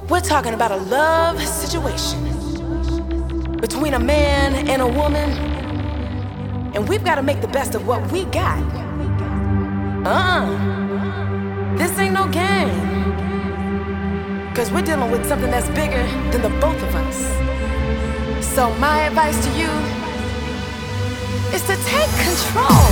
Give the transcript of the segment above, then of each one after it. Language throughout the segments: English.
We're talking about a love situation between a man and a woman, and we've got to make the best of what we got. This ain't no game, 'cause we're dealing with something that's bigger than the both of us. So my advice to you is to take control.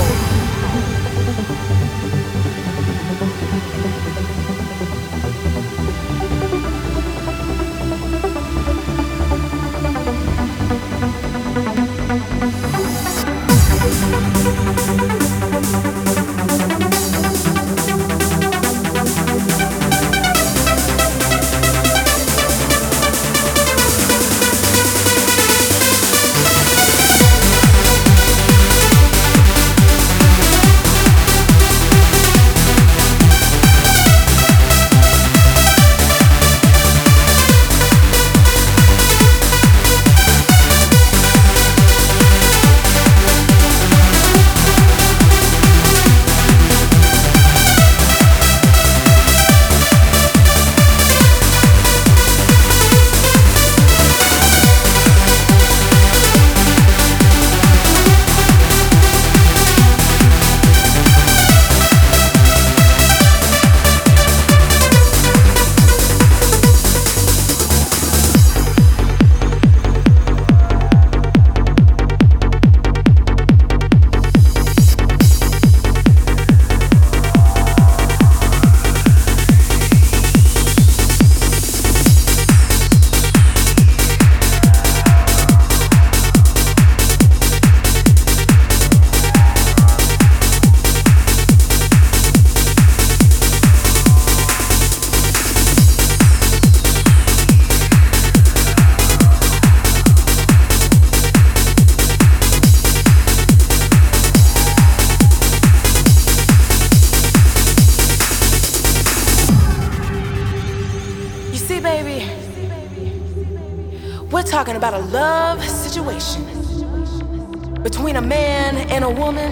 We're talking about a love situation between a man and a woman,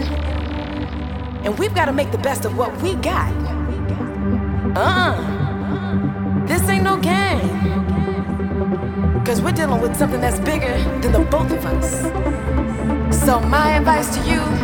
and we've got to make the best of what we got. This ain't no game, 'cause we're dealing with something that's bigger than the both of us. So my advice to you